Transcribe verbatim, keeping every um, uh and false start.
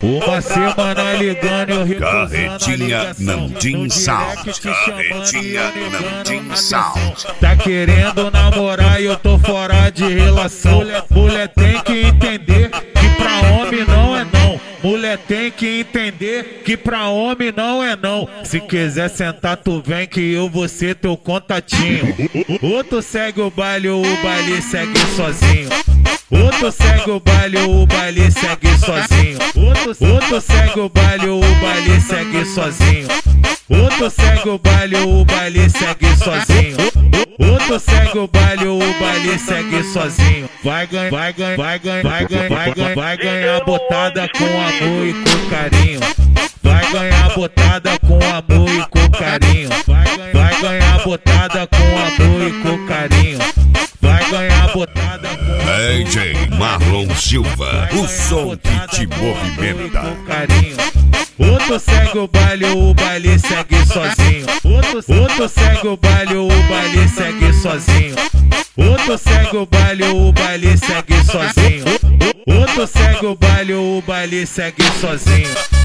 Uma semana ligando, eu recusando a Carretinha ligação. Nandin Sound. Direct te chamando Carretinha e eu negando Nandin a Sound. atenção. Tá querendo namorar e eu tô fora de relação. Mulher, mulher tem que entender que pra homem não é não. Mulher tem que entender que pra homem não é não. Se quiser sentar, tu vem que eu vou ser teu contatinho. Outro segue o baile, o baile segue sozinho. Outro segue o baile, o baile segue sozinho. Outro, outro segue o baile, o baile segue sozinho. Outro segue o baile, o baile segue sozinho. Outro segue o baile, o baile segue sozinho. Vai ganhar, vai ganhar, vai ganhar, vai ganhar, vai ganhar, vai ganhar botada com amor e com carinho. Vai ganhar botada com amor e com carinho. Vai ganhar, vai ganhar botada com amor e com carinho. Vai ganhar botada com D J Marlon Silva, o som que te movimenta. Outro segue o baile, o baile segue sozinho. Outro, outro segue o baile, o baile segue sozinho. Outro segue o baile, o baile segue sozinho. Outro segue o baile, o baile segue sozinho.